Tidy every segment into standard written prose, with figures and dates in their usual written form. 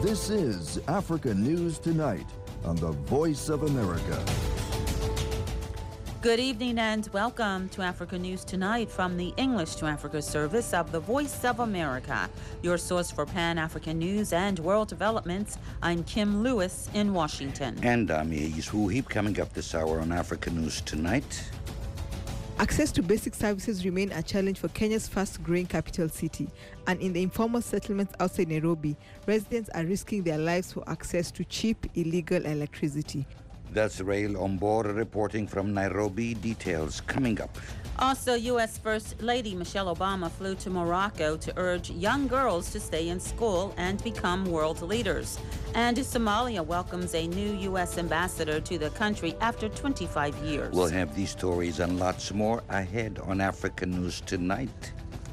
This is Africa News Tonight on the Voice of America. Good evening and welcome to Africa News Tonight from the English to Africa service of the Voice of America, your source for Pan-African news and world developments. I'm Kim Lewis in Washington. And I'm Yais Wuhib. Coming up this hour on Africa News Tonight. Access to basic services remain a challenge for Kenya's fast-growing capital city, and in the informal settlements outside Nairobi, residents are risking their lives for access to cheap, illegal electricity. That's Rail Ombor reporting from Nairobi. Details coming up. Also, U.S. First Lady Michelle Obama flew to Morocco to urge young girls to stay in school and become world leaders. And Somalia welcomes a new U.S. ambassador to the country after 25 years. We'll have these stories and lots more ahead on Africa News Tonight.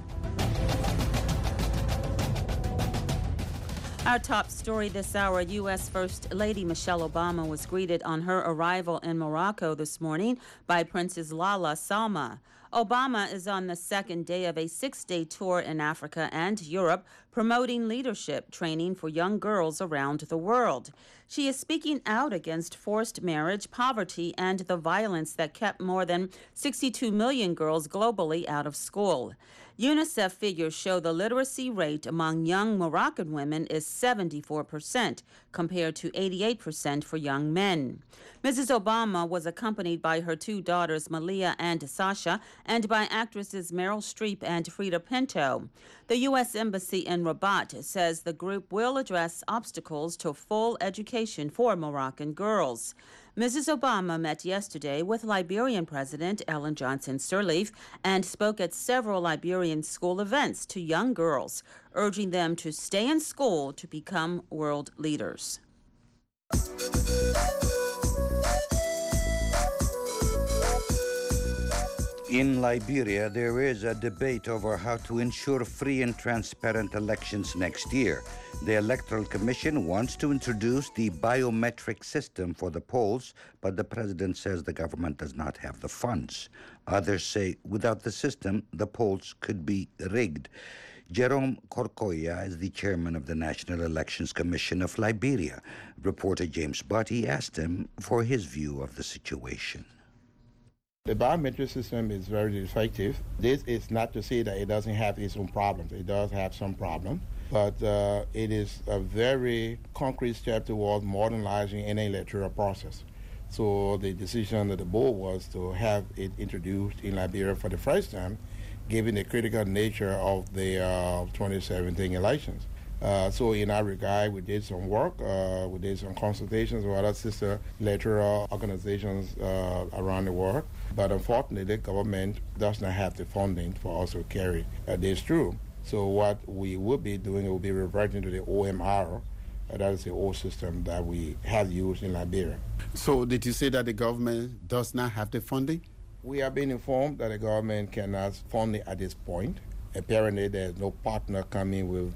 Our top story this hour, U.S. First Lady Michelle Obama was greeted on her arrival in Morocco this morning by Princess Lala Salma. Obama is on the second day of a 6-day tour in Africa and Europe, promoting leadership training for young girls around the world. She is speaking out against forced marriage, poverty, and the violence that kept more than 62 million girls globally out of school. UNICEF figures show the literacy rate among young Moroccan women is 74%, compared to 88% for young men. Mrs. Obama was accompanied by her two daughters, Malia and Sasha, and by actresses Meryl Streep and Frida Pinto. The U.S. Embassy in Rabat says the group will address obstacles to full education for Moroccan girls. Mrs. Obama met yesterday with Liberian President Ellen Johnson Sirleaf and spoke at several Liberian school events to young girls, urging them to stay in school to become world leaders. In Liberia, there is a debate over how to ensure free and transparent elections next year. The Electoral Commission wants to introduce the biometric system for the polls, but the president says the government does not have the funds. Others say without the system, the polls could be rigged. Jerome Korkoya is the chairman of the National Elections Commission of Liberia. Reporter James Butty asked him for his view of the situation. The biometric system is very effective. This is not to say that it doesn't have its own problems. It does have some problems, but it is a very concrete step towards modernizing any electoral process. So the decision of the board was to have it introduced in Liberia for the first time, given the critical nature of the 2017 elections. So in that regard, we did some work. We did some consultations with other sister electoral organizations around the world. But unfortunately, the government does not have the funding for us to carry this through. So what we will be doing will be reverting to the OMR. That is the old system that we have used in Liberia. So did you say that the government does not have the funding? We have been informed that the government cannot fund it at this point. Apparently, there's no partner coming with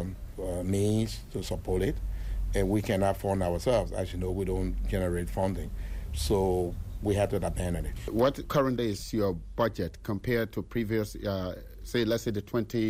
means to support it, and we cannot fund ourselves. As you know, we don't generate funding, so we have to abandon it. What currently is your budget compared to previous, say, let's say the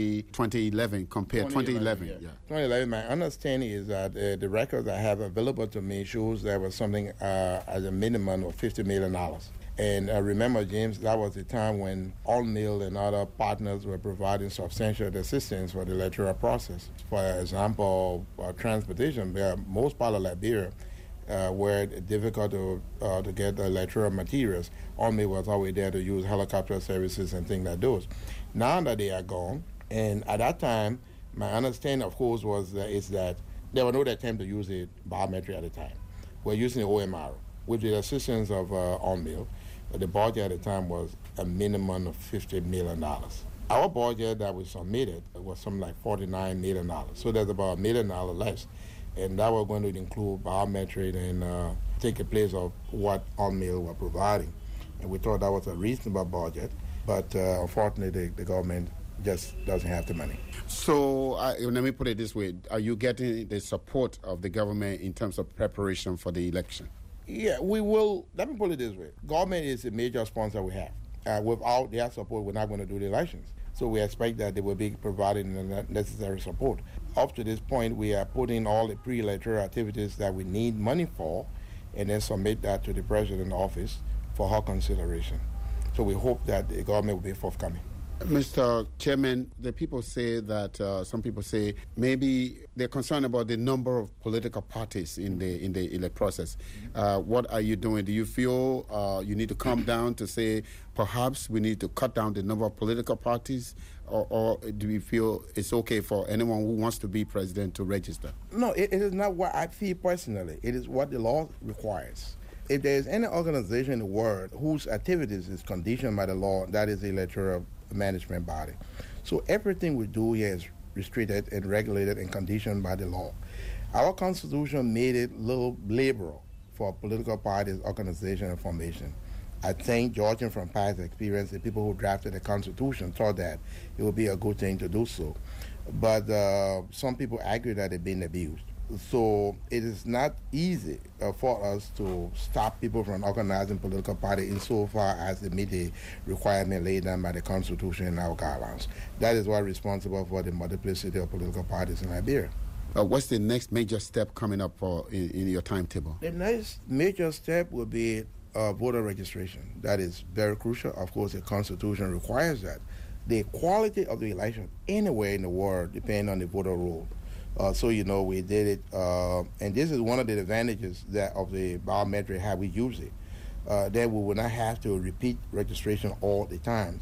2011, compared 2011? Yeah. 2011, my understanding is that the records I have available to me shows there was something as a minimum of $50 million. And remember, James, that was the time when Allmill and other partners were providing substantial assistance for the electoral process. For example, transportation, most part of Liberia were difficult to get the electoral materials. Allmill was always there to use helicopter services and things like those. Now that they are gone, and at that time, my understanding, of course, is that there was no attempt to use the biometric at the time. We're using the OMR. With the assistance of Allmill, the budget at the time was a minimum of $50 million. Our budget that we submitted was something like $49 million. So there's about $1 million less. And that was going to include biometric and take the place of what Allmill were providing. And we thought that was a reasonable budget, but unfortunately the government just doesn't have the money. So let me put it this way. Are you getting the support of the government in terms of preparation for the election? Yeah, we will. Let me put it this way. Government is a major sponsor we have. Without their support, we're not going to do the elections. So we expect that they will be providing the necessary support. Up to this point, we are putting all the pre-electoral activities that we need money for and then submit that to the president's office for her consideration. So we hope that the government will be forthcoming. Mr. Chairman, the people say that some people say maybe they're concerned about the number of political parties in the process. What are you doing? Do you feel you need to come down to say perhaps we need to cut down the number of political parties, or do you feel it's okay for anyone who wants to be president to register? No, it is not what I feel personally. It is what the law requires. If there is any organization in the world whose activities is conditioned by the law, that is the electoral management body. So everything we do here is restricted and regulated and conditioned by the law. Our Constitution made it a little liberal for political parties, organization, and formation. I think, judging from past experience, the people who drafted the Constitution thought that it would be a good thing to do so. But some people argue that it's been abused. So it is not easy for us to stop people from organizing political parties insofar as they meet the requirement laid down by the Constitution and our guidelines. That is why we're responsible for the multiplicity of political parties in Liberia. What's the next major step coming up in your timetable? The next major step will be voter registration. That is very crucial. Of course, the Constitution requires that. The quality of the election anywhere in the world depends on the voter roll. So, we did it, and this is one of the advantages of the biometric, how we use it, that we will not have to repeat registration all the time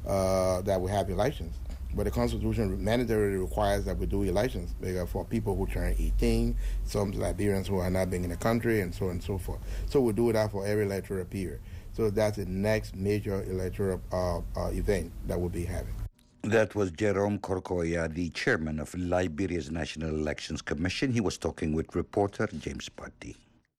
that we have elections. But the Constitution mandatorily requires that we do elections for people who turn 18, some Liberians who are not being in the country, and so on and so forth. So we'll do that for every electoral period. So that's the next major electoral event that we'll be having. That was Jerome Korkoya, the chairman of Liberia's National Elections Commission. He was talking with reporter James Patti.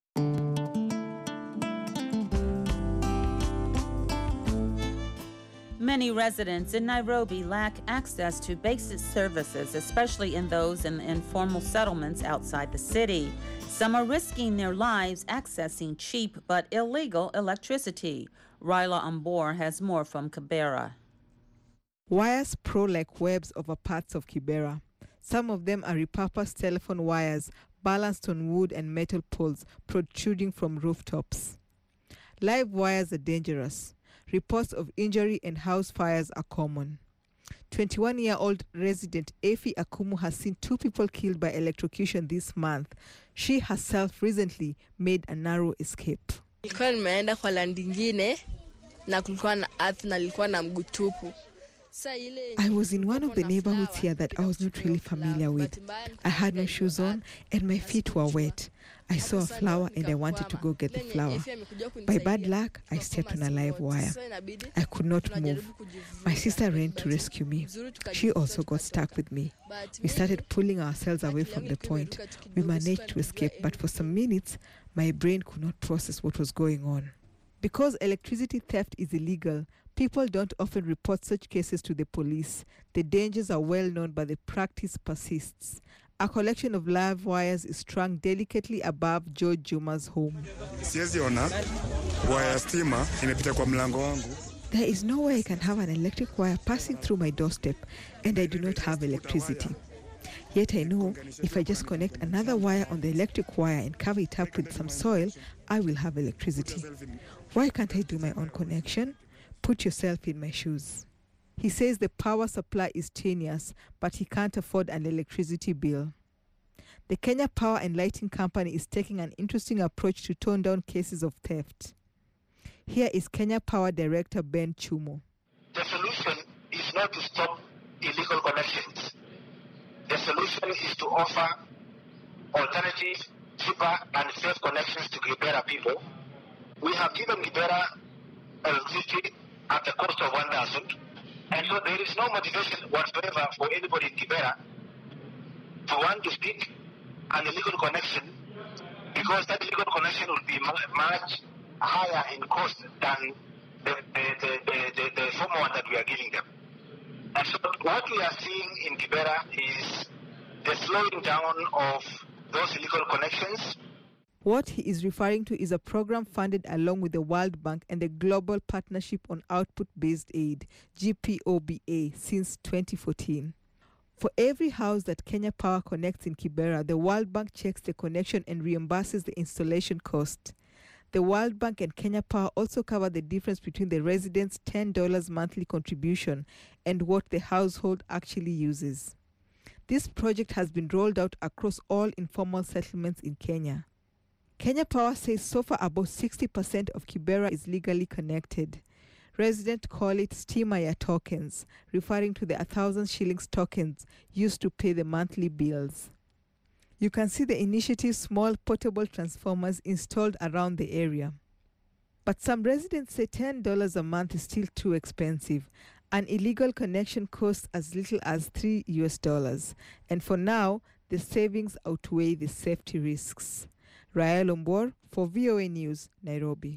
Many residents in Nairobi lack access to basic services, especially in those in informal settlements outside the city. Some are risking their lives accessing cheap but illegal electricity. Ryla Ambor has more from Kibera. Wires sprawl like webs over parts of Kibera. Some of them are repurposed telephone wires balanced on wood and metal poles protruding from rooftops. Live wires are dangerous. Reports of injury and house fires are common. 21-year-old resident Efi Akumu has seen 2 people killed by electrocution this month. She herself recently made a narrow escape. Nilikuwa nimeenda kwa land ingine na kulikuwa na earth na nilikuwa na mguu tupu. I was in one of the neighborhoods here that I was not really familiar with. I had no shoes on and my feet were wet. I saw a flower and I wanted to go get the flower. By bad luck, I stepped on a live wire. I could not move. My sister ran to rescue me. She also got stuck with me. We started pulling ourselves away from the point. We managed to escape, but for some minutes, my brain could not process what was going on. Because electricity theft is illegal, people don't often report such cases to the police. The dangers are well known, but the practice persists. A collection of live wires is strung delicately above George Juma's home. There is no way I can have an electric wire passing through my doorstep, and I do not have electricity. Yet I know if I just connect another wire on the electric wire and cover it up with some soil, I will have electricity. Why can't I do my own connection? Put yourself in my shoes. He says the power supply is tenuous, but he can't afford an electricity bill. The Kenya Power and Lighting Company is taking an interesting approach to tone down cases of theft. Here is Kenya Power Director Ben Chumo. The solution is not to stop illegal connections. The solution is to offer alternative, cheaper, and safe connections to Kibera people. We have given Kibera electricity at the cost of 1,000, and so there is no motivation whatsoever for anybody in Kibera to want to speak an illegal connection, because that illegal connection will be much higher in cost than the former one that we are giving them. And so what we are seeing in Kibera is the slowing down of those illegal connections. What he is referring to is a program funded along with the World Bank and the Global Partnership on Output-Based Aid, GPOBA, since 2014. For every house that Kenya Power connects in Kibera, the World Bank checks the connection and reimburses the installation cost. The World Bank and Kenya Power also cover the difference between the residents' $10 monthly contribution and what the household actually uses. This project has been rolled out across all informal settlements in Kenya. Kenya Power says so far about 60% of Kibera is legally connected. Residents call it Stimaya tokens, referring to the 1,000 shillings tokens used to pay the monthly bills. You can see the initiative's small portable transformers installed around the area. But some residents say $10 a month is still too expensive. An illegal connection costs as little as $3, and for now, the savings outweigh the safety risks. Rael Ombor for VOA News, Nairobi.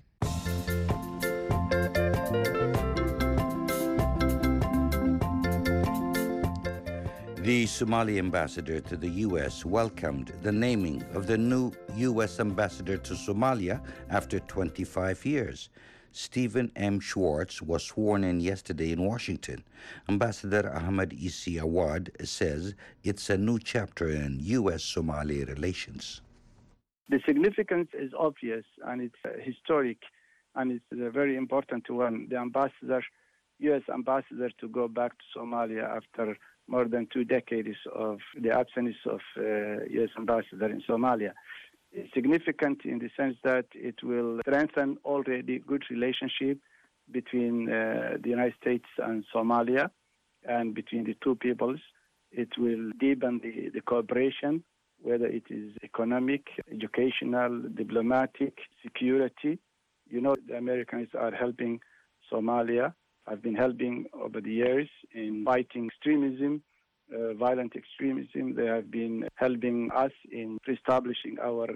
The Somali ambassador to the U.S. welcomed the naming of the new U.S. ambassador to Somalia after 25 years. Stephen M. Schwartz was sworn in yesterday in Washington. Ambassador Ahmed Isi Awad says it's a new chapter in U.S.-Somali relations. The significance is obvious and it's historic, and it's a very important one. The U.S. ambassador to go back to Somalia after more than 2 decades of the absence of U.S. ambassador in Somalia. It's significant in the sense that it will strengthen already good relationship between the United States and Somalia and between the two peoples. It will deepen the cooperation, whether it is economic, educational, diplomatic, security. You know, the Americans are helping Somalia, have been helping over the years in fighting extremism, violent extremism. They have been helping us in establishing our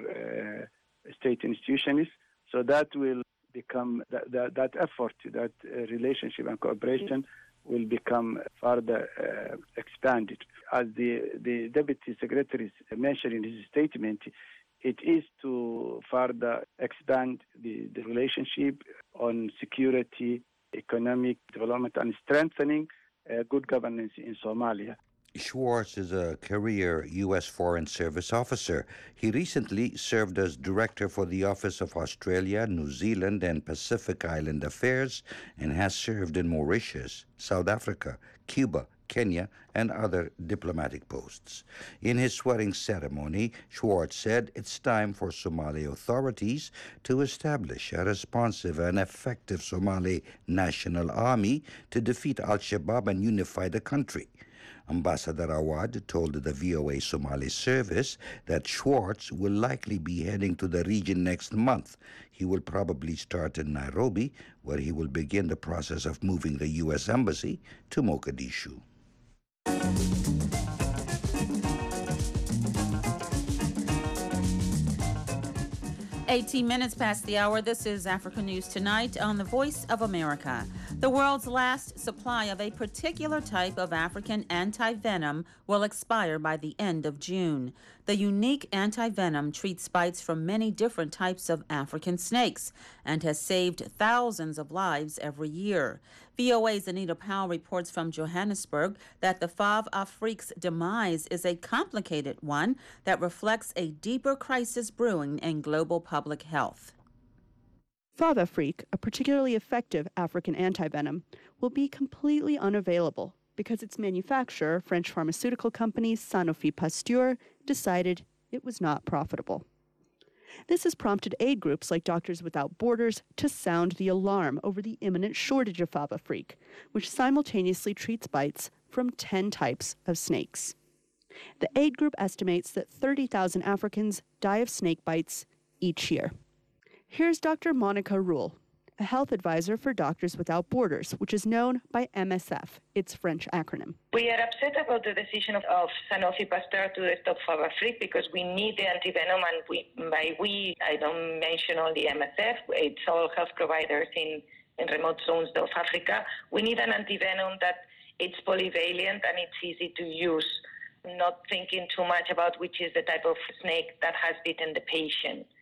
state institutions. So that will become, that effort, that relationship and cooperation will become further expanded. As the Deputy Secretary mentioned in his statement, it is to further expand the relationship on security, economic development, and strengthening good governance in Somalia. Schwartz is a career U.S. Foreign Service officer. He recently served as director for the Office of Australia, New Zealand, and Pacific Island Affairs, and has served in Mauritius, South Africa, Cuba, Kenya, and other diplomatic posts. In his swearing ceremony, Schwartz said it's time for Somali authorities to establish a responsive and effective Somali National Army to defeat al-Shabaab and unify the country. Ambassador Awad told the VOA Somali service that Schwartz will likely be heading to the region next month. He will probably start in Nairobi, where he will begin the process of moving the U.S. Embassy to Mogadishu. 18 minutes past the hour. This is Africa News Tonight on the Voice of America. The world's last supply of a particular type of African anti-venom will expire by the end of June. The unique anti-venom treats bites from many different types of African snakes and has saved thousands of lives every year. VOA's Anita Powell reports from Johannesburg that the Fav Afrique's demise is a complicated one that reflects a deeper crisis brewing in global public health. Fav Afrique, a particularly effective African antivenom, will be completely unavailable because its manufacturer, French pharmaceutical company Sanofi Pasteur, decided it was not profitable. This has prompted aid groups like Doctors Without Borders to sound the alarm over the imminent shortage of Fav Afrique, which simultaneously treats bites from 10 types of snakes. The aid group estimates that 30,000 Africans die of snake bites each year. Here's Dr. Monica Rule, a health advisor for Doctors Without Borders, which is known by MSF, its French acronym. We are upset about the decision of Sanofi Pasteur to stop Fav Afrique because we need the antivenom, and by we, I don't mention only MSF, it's all health providers in remote zones of Africa. We need an antivenom that it's polyvalent and it's easy to use, not thinking too much about which is the type of snake that has bitten the patient.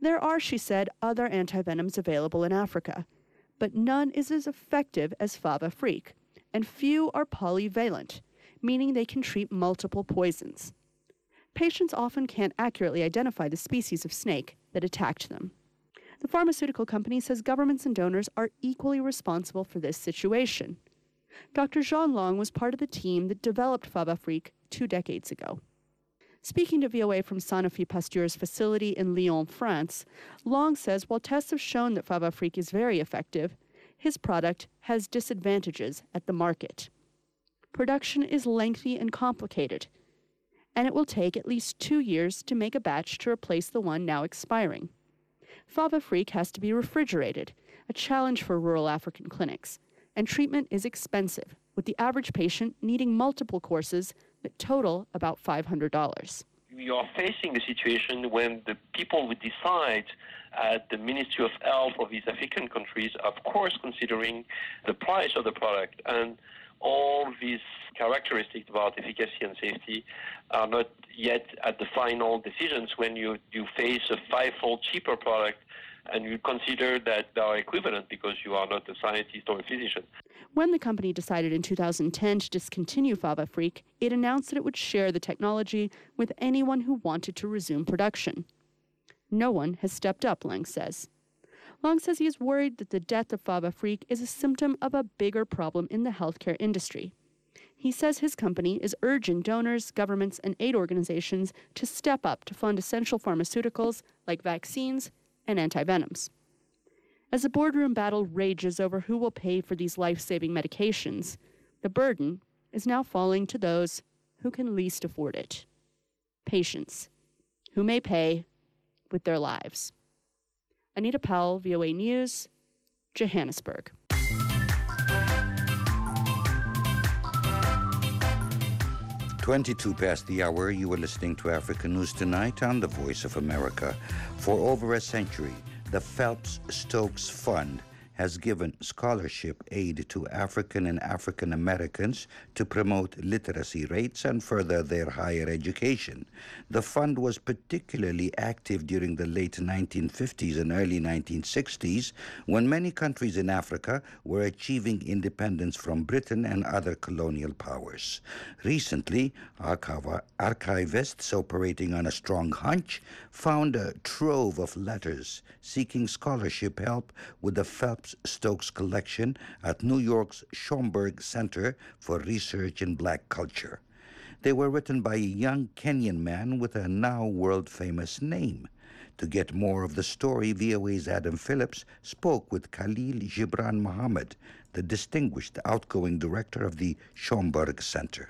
There are, she said, other antivenoms available in Africa, but none is as effective as Favafric, and few are polyvalent, meaning they can treat multiple poisons. Patients often can't accurately identify the species of snake that attacked them. The pharmaceutical company says governments and donors are equally responsible for this situation. Dr. Jean Long was part of the team that developed Favafric 2 decades ago. Speaking to VOA from Sanofi Pasteur's facility in Lyon, France, Long says while tests have shown that Favafric is very effective, his product has disadvantages at the market. Production is lengthy and complicated, and it will take at least 2 years to make a batch to replace the one now expiring. Favafric has to be refrigerated, a challenge for rural African clinics, and treatment is expensive, with the average patient needing multiple courses that total about $500. We are facing the situation when the people would decide at the Ministry of Health of these African countries, of course, considering the price of the product. And all these characteristics about efficacy and safety are not yet at the final decisions when you face a 5-fold cheaper product and you consider that they are equivalent because you are not a scientist or a physician. When the company decided in 2010 to discontinue Favafric, it announced that it would share the technology with anyone who wanted to resume production. No one has stepped up, Lang says. Long says he is worried that the death of Favafric is a symptom of a bigger problem in the healthcare industry. He says his company is urging donors, governments, and aid organizations to step up to fund essential pharmaceuticals like vaccines and antivenoms. As the boardroom battle rages over who will pay for these life-saving medications, the burden is now falling to those who can least afford it. Patients, who may pay with their lives. Anita Powell, VOA News, Johannesburg. "22 past the hour, you are listening to Africa News Tonight on the Voice of America. For over a century, the Phelps-Stokes Fund has given scholarship aid to African and African Americans to promote literacy rates and further their higher education. The fund was particularly active during the late 1950s and early 1960s, when many countries in Africa were achieving independence from Britain and other colonial powers. Recently, archivists operating on a strong hunch found a trove of letters seeking scholarship help with the Phelps-Stokes collection at New York's Schomburg Center for Research in Black Culture. They were written by a young Kenyan man with a now world-famous name. To get more of the story, VOA's Adam Phillips spoke with Khalil Gibran Mohammed, the distinguished outgoing director of the Schomburg Center.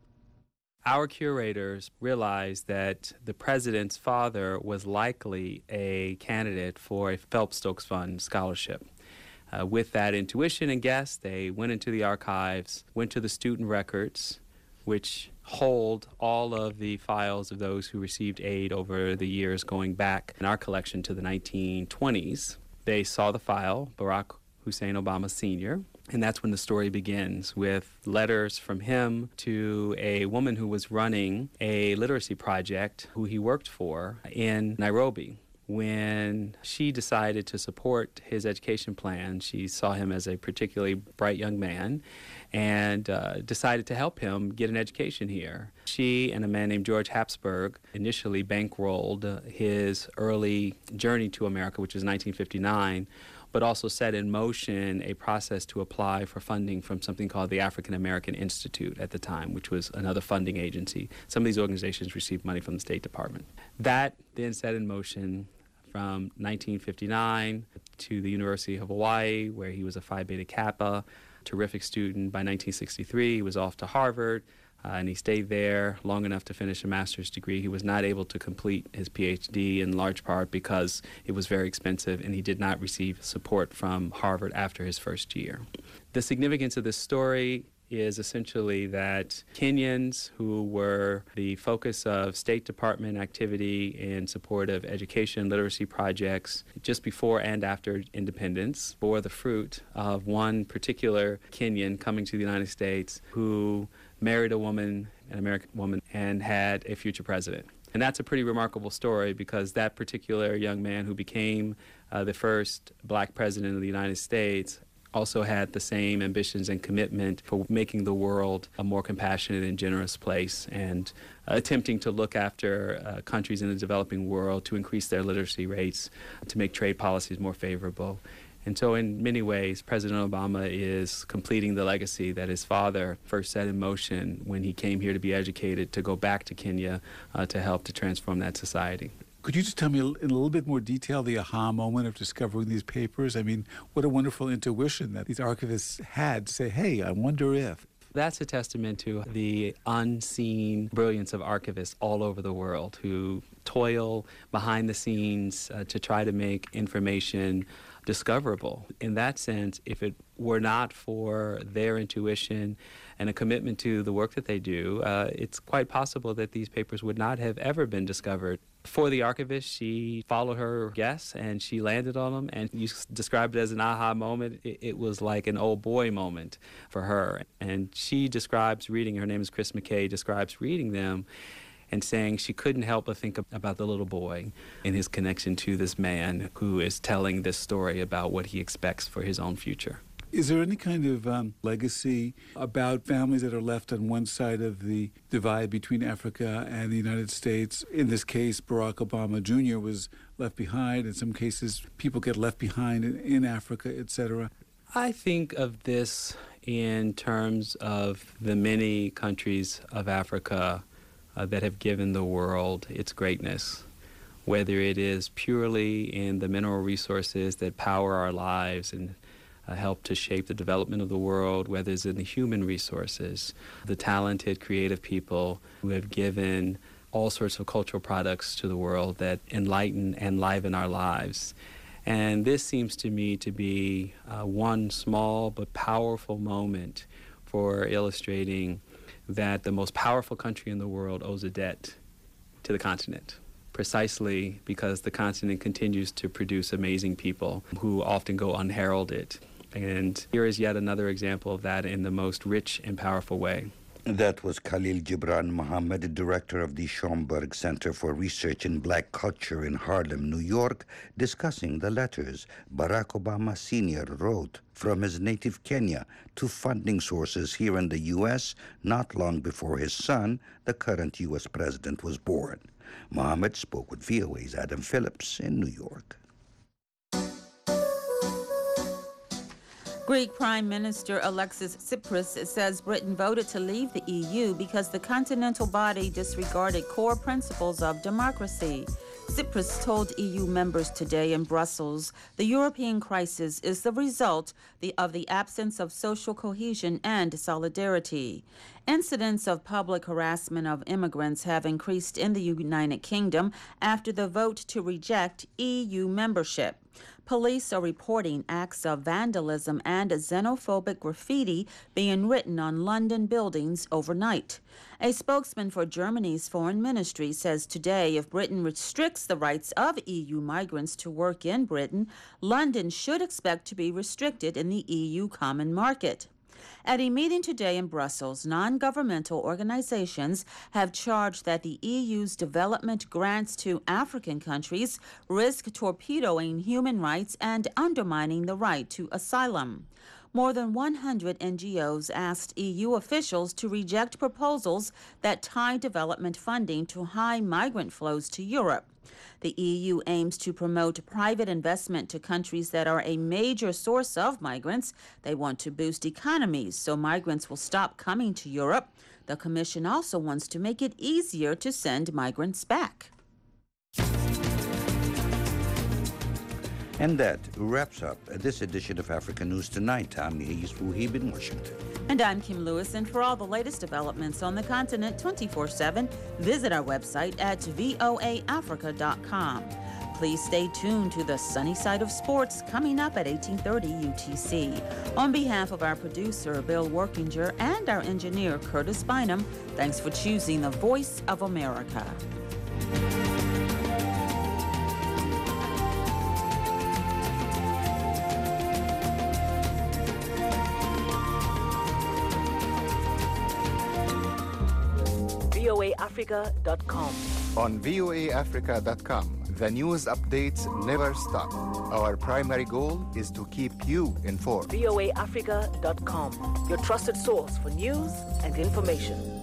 Our curators realized that the president's father was likely a candidate for a Phelps-Stokes Fund scholarship. With that intuition and guess, they went into the archives, went to the student records, which hold all of the files of those who received aid over the years going back in our collection to the 1920s. They saw the file, Barack Hussein Obama Sr., and that's when the story begins, with letters from him to a woman who was running a literacy project who he worked for in Nairobi. When she decided to support his education plan, she saw him as a particularly bright young man and decided to help him get an education here. She and a man named George Habsburg initially bankrolled his early journey to America, which was 1959, but also set in motion a process to apply for funding from something called the African American Institute at the time, which was another funding agency. Some of these organizations received money from the State Department. That then set in motion from 1959 to the University of Hawaii, where he was a Phi Beta Kappa, terrific student. By 1963, he was off to Harvard, and he stayed there long enough to finish a master's degree. He was not able to complete his PhD in large part because it was very expensive, and he did not receive support from Harvard after his first year. The significance of this story is essentially that Kenyans who were the focus of State Department activity in support of education literacy projects just before and after independence bore the fruit of one particular Kenyan coming to the United States who married a woman an American woman, and had a future president. And that's a pretty remarkable story because that particular young man who became the first black president of the United States also had the same ambitions and commitment for making the world a more compassionate and generous place and attempting to look after countries in the developing world to increase their literacy rates, to make trade policies more favorable. And so in many ways, President Obama is completing the legacy that his father first set in motion when he came here to be educated, to go back to Kenya to help to transform that society. Could you just tell me in a little bit more detail the aha moment of discovering these papers? I mean, what a wonderful intuition that these archivists had to say, hey, I wonder if. That's a testament to the unseen brilliance of archivists all over the world who toil behind the scenes to try to make information discoverable. In that sense, if it were not for their intuition and a commitment to the work that they do, it's quite possible that these papers would not have ever been discovered. For the archivist, she followed her guess and she landed on them, and you described it as an aha moment. It was like an old boy moment for her. And she describes reading, her name is Chris McKay, describes reading them and saying she couldn't help but think about the little boy and his connection to this man who is telling this story about what he expects for his own future. Is there any kind of legacy about families that are left on one side of the divide between Africa and the United States? In this case, Barack Obama Jr. was left behind. In some cases, people get left behind in Africa, etc. I think of this in terms of the many countries of Africa that have given the world its greatness, whether it is purely in the mineral resources that power our lives and help to shape the development of the world, whether it's in the human resources, the talented, creative people who have given all sorts of cultural products to the world that enlighten and liven our lives. And this seems to me to be one small but powerful moment for illustrating that the most powerful country in the world owes a debt to the continent, precisely because the continent continues to produce amazing people who often go unheralded. And here is yet another example of that in the most rich and powerful way. That was Khalil Gibran Muhammad, director of the Schomburg Center for Research in Black Culture in Harlem, New York, discussing the letters Barack Obama Sr. wrote from his native Kenya to funding sources here in the U.S. not long before his son, the current U.S. president, was born. Muhammad spoke with VOA's Adam Phillips in New York. Greek Prime Minister Alexis Tsipras says Britain voted to leave the EU because the continental body disregarded core principles of democracy. Tsipras told EU members today in Brussels the European crisis is the result of the absence of social cohesion and solidarity. Incidents of public harassment of immigrants have increased in the United Kingdom after the vote to reject EU membership. Police are reporting acts of vandalism and xenophobic graffiti being written on London buildings overnight. A spokesman for Germany's foreign ministry says today if Britain restricts the rights of EU migrants to work in Britain, London should expect to be restricted in the EU common market. At a meeting today in Brussels, non-governmental organizations have charged that the EU's development grants to African countries risk torpedoing human rights and undermining the right to asylum. More than 100 NGOs asked EU officials to reject proposals that tie development funding to high migrant flows to Europe. The EU aims to promote private investment to countries that are a major source of migrants. They want to boost economies so migrants will stop coming to Europe. The Commission also wants to make it easier to send migrants back. And that wraps up this edition of Africa News Tonight. I'm Yais Wuhib in Washington. And I'm Kim Lewis, and for all the latest developments on the continent 24/7, visit our website at voaafrica.com. Please stay tuned to the Sunny Side of Sports coming up at 1830 UTC. On behalf of our producer, Bill Workinger, and our engineer, Curtis Bynum, thanks for choosing the Voice of America. voaafrica.com. On voaafrica.com, the news updates never stop. Our primary goal is to keep you informed. voaafrica.com, your trusted source for news and information.